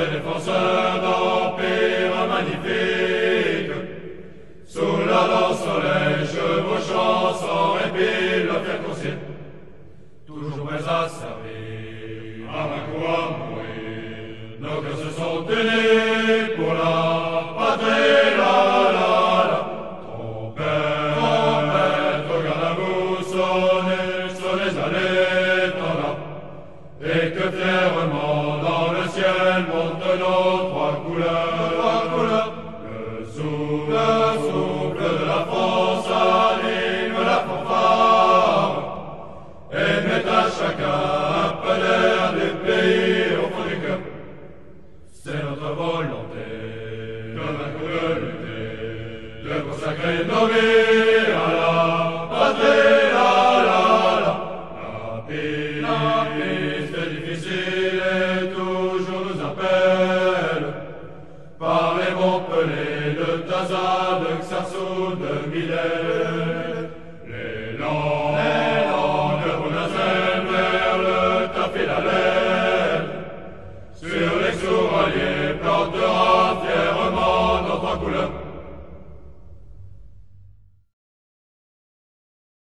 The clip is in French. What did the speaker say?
et défenseurs d'empire magnifique, sous l'ardent soleil chevauchant sans répit le fier coursier, toujours prêts à servir, à main coup à mourir. Nos cœurs se sont unis pour la patrie, la. Trompette, regarde à vous sonnez à l'étendard, et que fièrement dans le ciel montent nos trois couleurs. Le souffle de la France anime la fanfare, et met à chacun un peu d'air du pays au fond du cœur. C'est notre volonté, comme un coup de lutter, de consacrer nos vies à la patrie, La piste difficile et toujours nous appelle, par les bons pelés de Taza, de Xarsou, de Millet.